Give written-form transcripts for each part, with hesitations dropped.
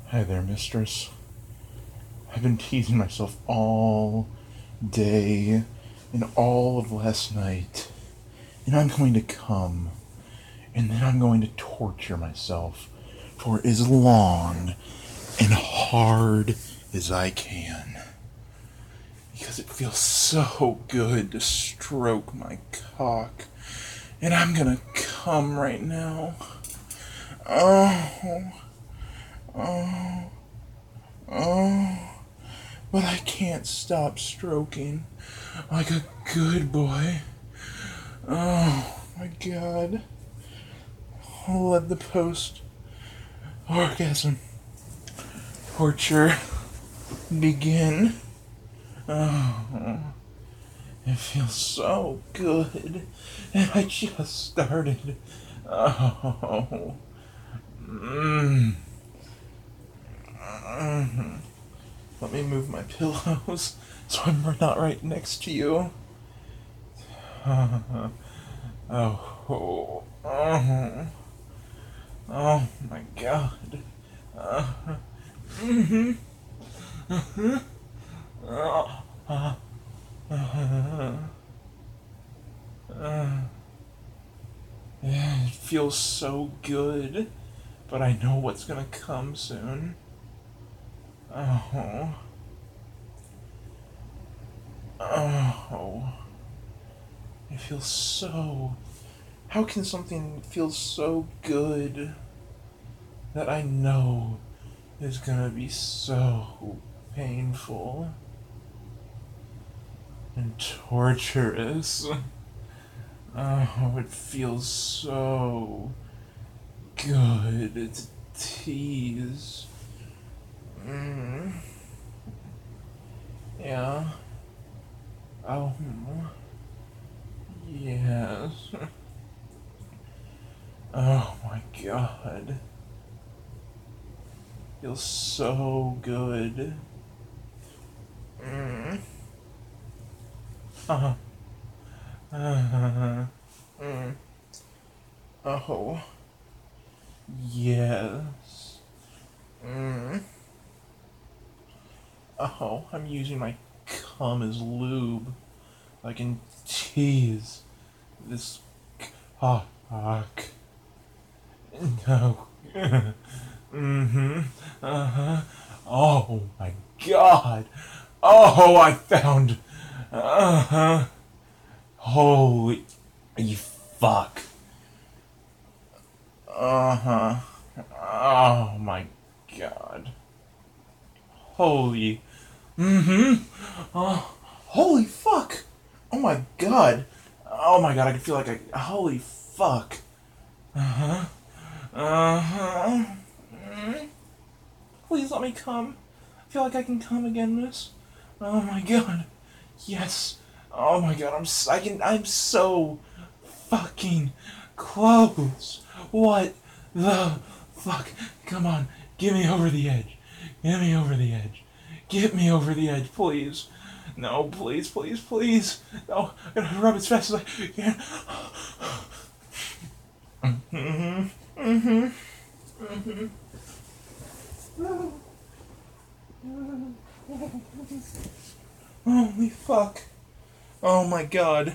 Hi there, mistress. I've been teasing myself all day and all of last night, and I'm going to come, and then I'm going to torture myself for as long and hard as I can. Because it feels so good to stroke my cock. And I'm gonna come right now. Oh, but I can't stop stroking like a good boy. Oh my god. I'll let the post orgasm torture begin. Oh, it feels so good. And I just started. Oh. Mm. Let me move my pillows so I'm not right next to you. Oh. Oh. Oh. Oh my god. Yeah, it feels so good, but I know what's gonna come soon. Oh. Oh. It feels so. How can something feel so good that I know is gonna be so painful and torturous? Oh, it feels so good to tease. Mm. Yeah. Oh, yes. Oh my god. Feels so good. Mm. Uh, mm. Oh, yes. Mm. Oh, I'm using my cum as lube. I can tease this cock. No. Mm-hmm. Uh-huh. Oh my god. Oh, I found. Uh-huh. Holy fuck. Uh-huh. Oh my god. Holy. Mm-hmm. Holy fuck. Oh my god. Oh my god, I can feel like holy fuck. Uh-huh. Uh-huh. Please let me come. I feel like I can come again, miss. Oh my god. Yes. Oh my god, I'm so fucking close. What the fuck? Come on, get me over the edge. Get me over the edge. Get me over the edge, please. No, please, please, please. No, I'm gonna rub as fast as I can. Holy fuck. Oh my god.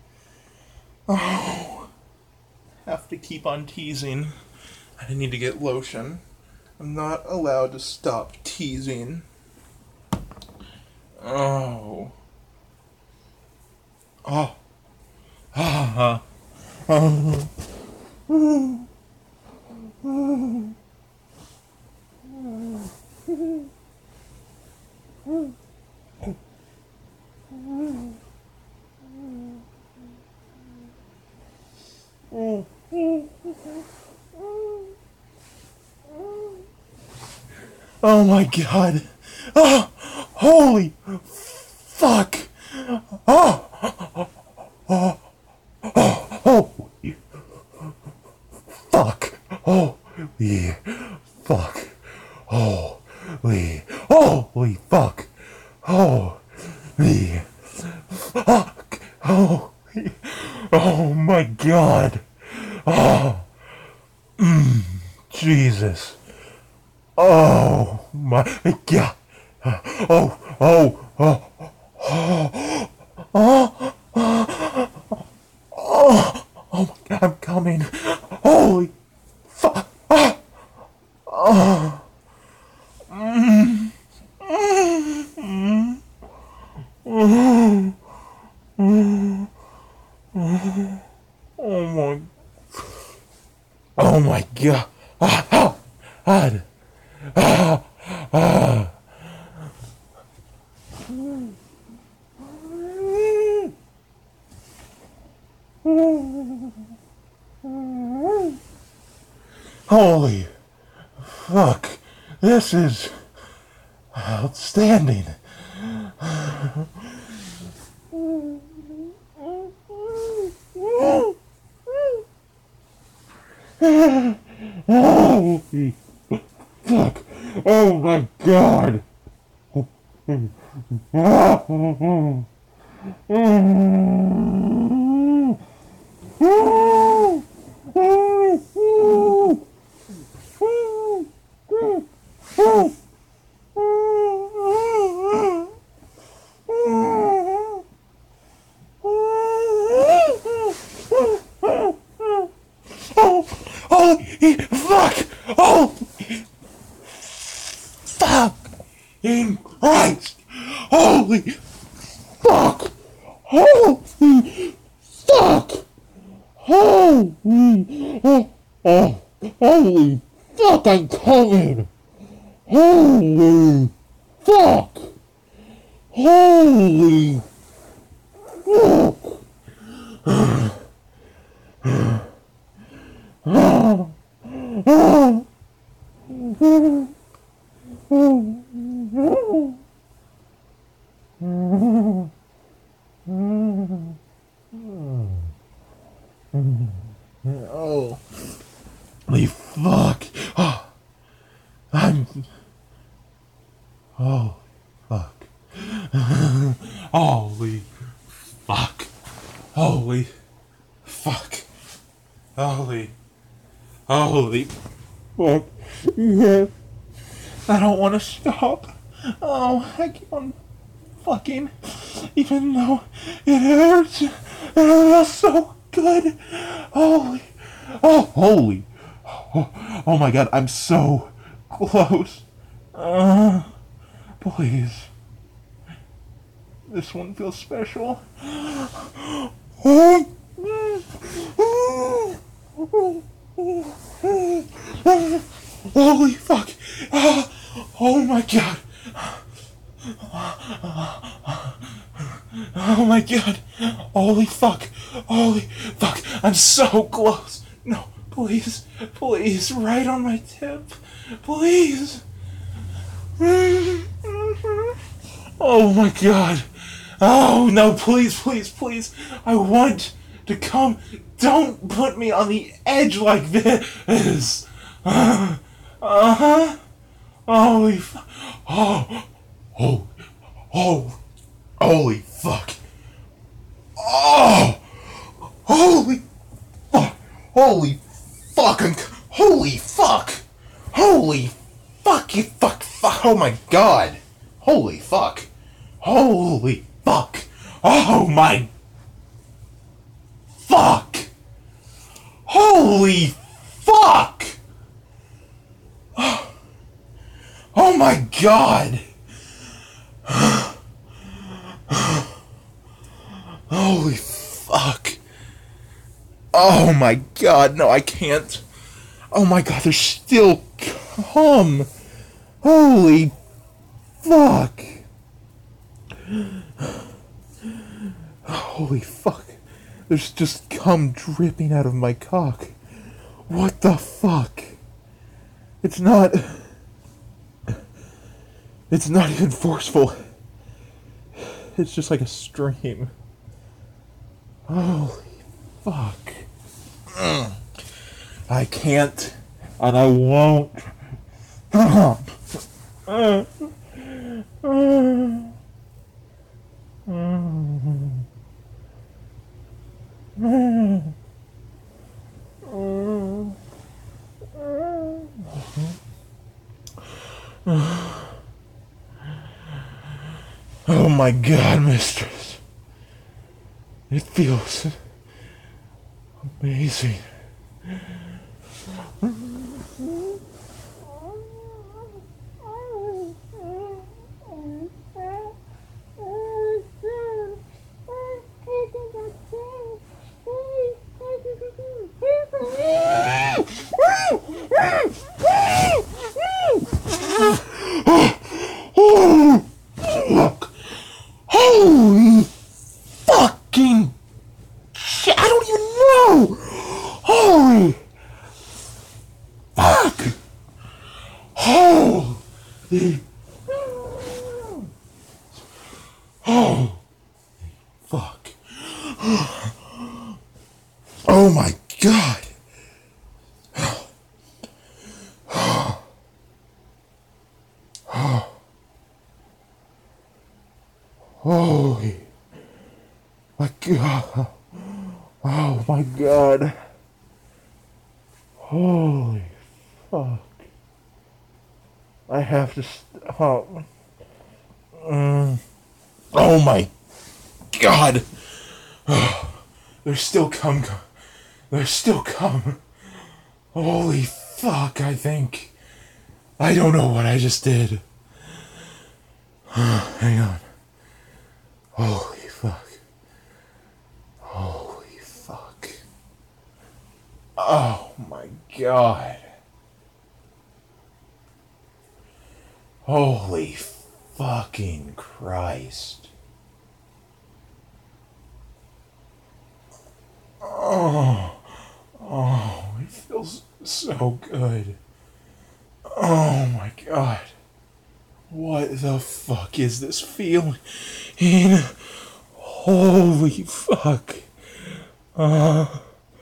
Oh, have to keep on teasing. I need to get lotion. I'm not allowed to stop teasing. Oh. Oh. Ah. Oh. Oh my god. Oh. Holy fuck. Oh. Holy fuck. Holy fuck. Holy. Holy fuck. Holy fuck. Holy. Oh my god. Oh. Jesus. Oh my god. Oh, oh, oh, oh my god, I'm coming. Holy fuck. Oh my, oh my god. God. Holy fuck. This is outstanding. Holy fuck. Oh my god. Holy fuck! Oh, fuck! In Christ! Holy fuck! Holy fuck! Holy, holy fuck! I'm coming! Holy fuck! Holy fuck! Oh, holy fuck! Oh, I'm. Oh, fuck! Holy fuck! Holy fuck! Holy, holy fuck! Yeah, I don't want to stop. Oh, I keep on fucking, even though it hurts. It feels so good. Holy, oh, holy, oh my god, I'm so close. Please, this one feels special. Holy fuck! Oh my god! Oh my god! Holy fuck! Holy fuck! I'm so close! No, please, please, right on my tip, please! Oh my god! Oh no, please, please, please! I want to come. Don't put me on the edge like this! Uh-huh. Holy fuck. Oh, oh, oh, holy fuck. Oh, holy fuck. Holy fucking, holy fuck. Holy fuck, you fuck. Oh my god. Holy fuck. Holy fuck. Oh my fuck. Holy fuck. Oh my god. Holy fuck. Oh my god, no, I can't. Oh my god, there's still cum. Holy fuck. Holy fuck. There's just cum dripping out of my cock. What the fuck? It's not. It's not even forceful. It's just like a stream. Holy fuck. I can't, and I won't stop. Oh my god, mistress. It feels amazing. Look. Holy fucking shit. I don't even know. Holy fuck. Holy. Oh. Fuck. Oh my god. Holy my god. Oh my god. Holy fuck. I have to stop. Oh my god. There's still cum. There's still cum. Holy fuck, I think. I don't know what I just did. Hang on. Holy fuck. Holy fuck. Oh my god. Holy fucking Christ. Oh, it feels so good. Oh my god. What the fuck is this feeling? Holy fuck. Oh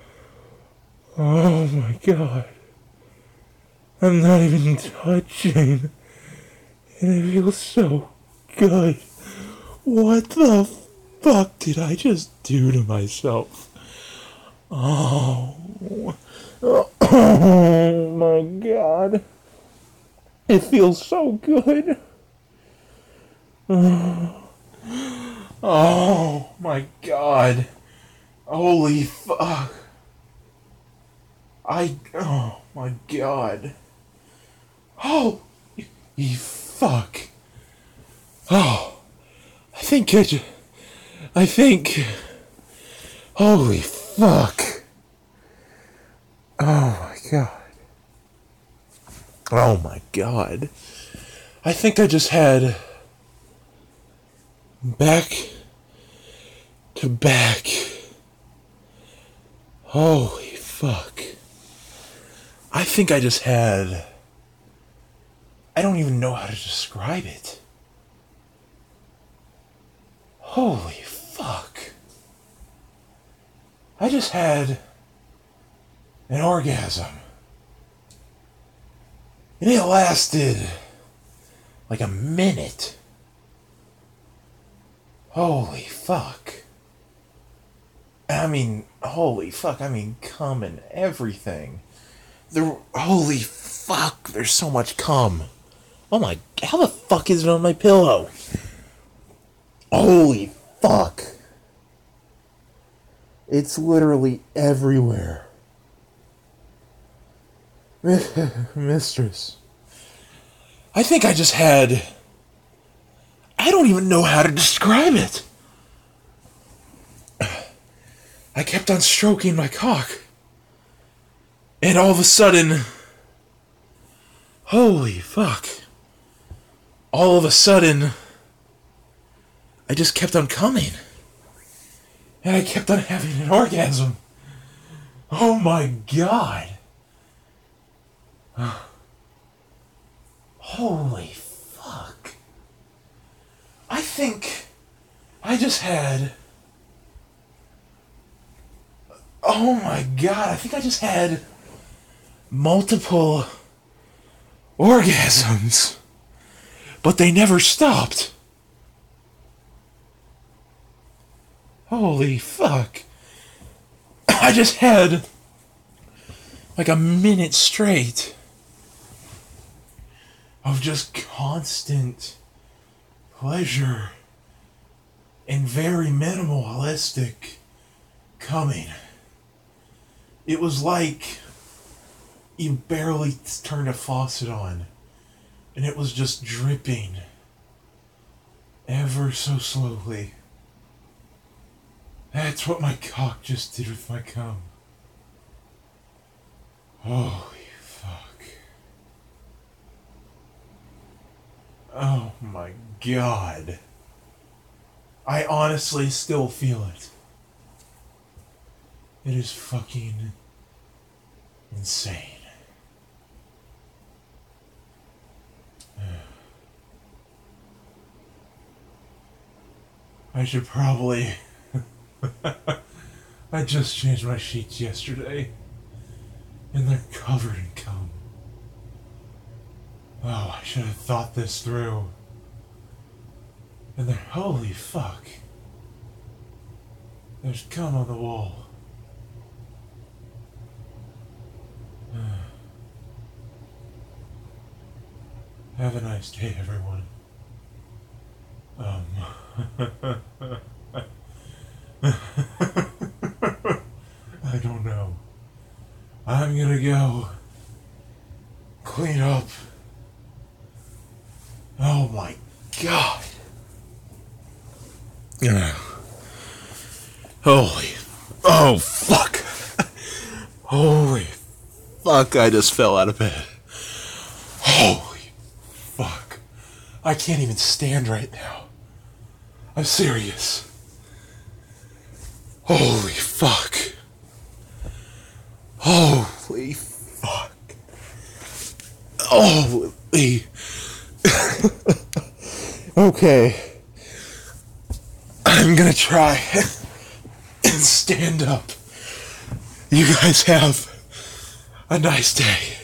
my god. I'm not even touching. And it feels so good. What the fuck did I just do to myself? Oh my god. It feels so good. Oh my god. Holy fuck. Oh my god. Holy fuck. Oh, I think, holy fuck. Oh my god. Oh my god. I think I just had back to back. Holy fuck. I think I just had, I don't even know how to describe it. Holy fuck. I just had an orgasm. And it lasted like a minute. Holy fuck. I mean, holy fuck. I mean, cum and everything. Holy fuck. There's so much cum. Oh my, how the fuck is it on my pillow? Holy fuck. It's literally everywhere. Mistress. I think I just had, I don't even know how to describe it. I kept on stroking my cock. And all of a sudden, holy fuck. All of a sudden, I just kept on coming. And I kept on having an orgasm. Oh my god. Holy fuck. I think I just had, oh my god, I think I just had multiple orgasms. But they never stopped. Holy fuck. I just had like a minute straight of just constant pleasure and very minimalistic coming. It was like you barely turned a faucet on, and it was just dripping ever so slowly. That's what my cock just did with my cum. Holy fuck. Oh my god. I honestly still feel it. It is fucking insane. I should probably... I just changed my sheets yesterday, and they're covered in cum. Oh, I should have thought this through. And they're... holy fuck. There's cum on the wall. Have a nice day, everyone. I don't know. I'm gonna go clean up. Oh my god. Holy. Oh fuck. Holy fuck, I just fell out of bed. Holy fuck. I can't even stand right now. I'm serious. Holy fuck. Holy fuck. Holy. Okay. I'm gonna try and stand up. You guys have a nice day.